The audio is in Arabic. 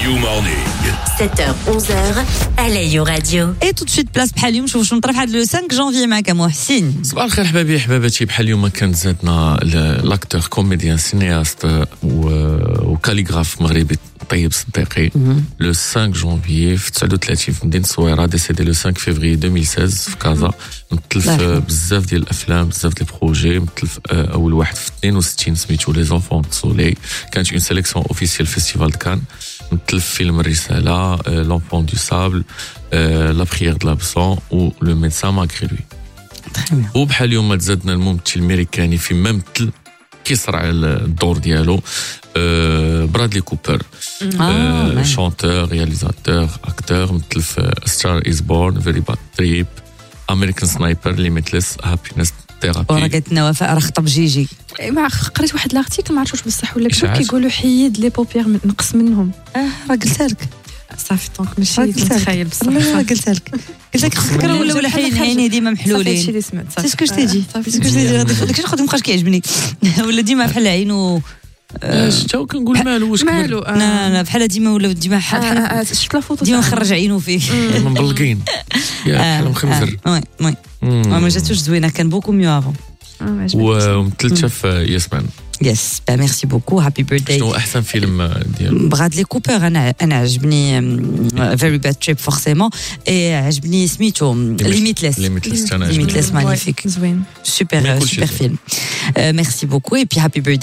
You Morning. 7h-11h à l'Aïo Radio. Et tout de suite place بحال اليوم شوفوا شنو طرا في le 5 janvier معك محسن. صباح الخير حبايبي حباباتي. بحال اليوم كان زادنا لاكتور كوميديان سينياست وكاليغراف مغربي طيب صديقي لو 5 جونفيي في 39 في مدينة الصويرة ديسيدي لو 5 فيفري 2016 في كازا. متلف بزاف ديال الافلام بزاف ديال البروجي متلف اول واحد في 62 سميتو لي زونفون دو سولي كانت اون سيليكسيون اوفيسيال فيستيفال د كان. متلف فيلم الرسالة لونفون دو سابل لا بريير دو لابسون و لو ميدسان ماغري لوي. وبحال اليوم ما تزادنا الممثل الامريكاني في ممثل كيصرع الدور ديالو برادلي كوبر شانتور رياليزاتور اكتور متلف ستار از بورن فيري باد تريب امريكان سنايبر ليميتلس هابينس ثيرابي. ورا قالت لنا وفاء راه خطب جيجي. ما قريت واحد لارتيكل ما عرفتش واش بصح ولا كذا كيقولوا حيد لي بوبير نقص منهم. راه قلتها لك صافي دونك ماشي نتخيل بصح. لا قلتها لك فكره ولا حين عيني ديما محلولين. هادشي اللي سمعت سي سكو جتي داكشي ناخذ مابقاش كيعجبني ولا ديما بحال عين و شتا كنقول مالو واش لا بحال ديما ولا ديما بحال شفت لا فوتو ديما خرج عينو فيه مبلقين بحال مخنزر. وي ما جاتوش زوينه كان بوكو ميو افون. ومثلتها في ياسمان. يس ميرسي بوكو هابي بيرثداي. شنو احسن فيلم ديال برادلي كوبر؟ انا عجبني فيري باد تريب فورسيمون اي عجبني سميتو ليميتلس مانيفيك زوين سوبر فيلم. ميرسي بوكو اي بي هابي بيرثداي